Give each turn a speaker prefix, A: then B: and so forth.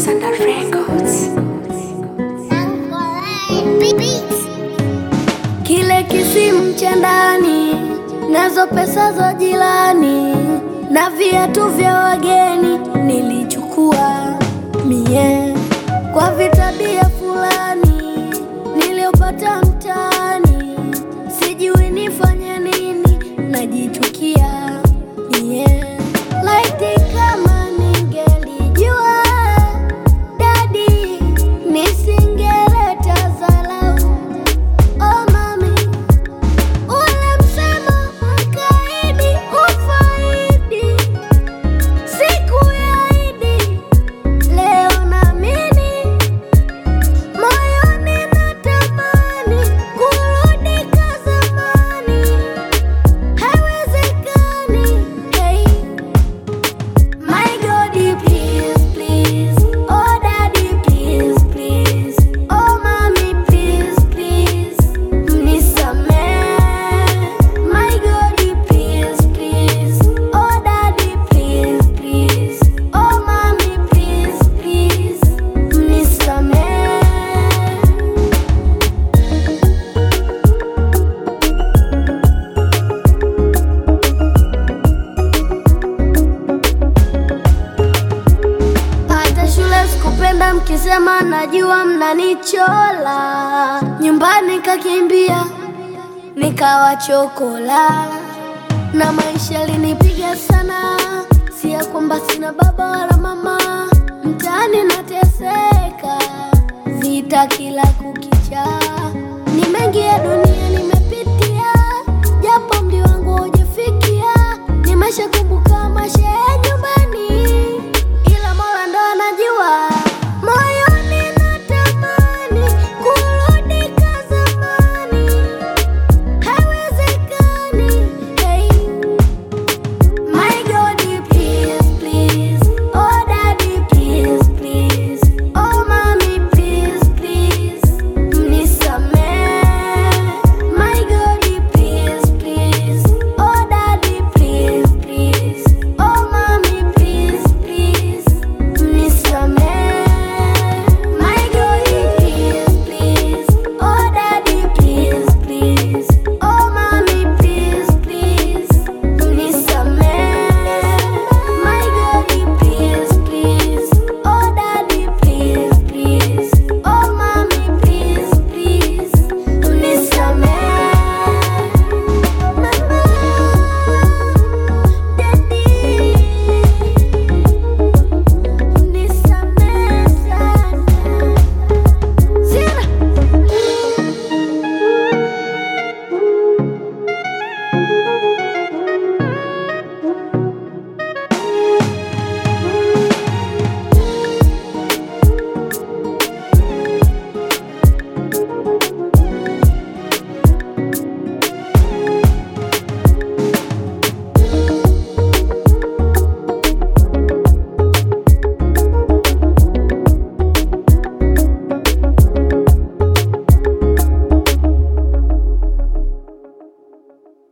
A: Kile kisimu cha ndani, nazo pesa za jirani, na viatu vya wageni nilichukua mie kwa vitabia fulani niliopata mtaani. Sijui nifanye nini, najichukia mie. Laiti kama ningelijua dadi, nisingeleta dharau. Oh mami, ule msemo mkaidi ufaidi, siku ya Idi leo naamini, moyoni natamani kurudi ka zamani. Haiwezekani, hey. My God, please, please. Oh daddy, please, please. Oh mami, please, please. Mnisamehe. My God, please, please. Oh daddy, please, please. Oh mami, please, please. Mnisamehe. Hata shule sikupenda, mkisema najua mnanichola. Nyumbani kakimbia, nikawa chokola, na maisha linipiga sana. Si ya kwamba sina baba wala mama, mtaani nateseka, vita kila kukicha. Ni mengi ya dunia nimepitia, japo mdi wangu hujafikia. Nimeshakumbuka mashehe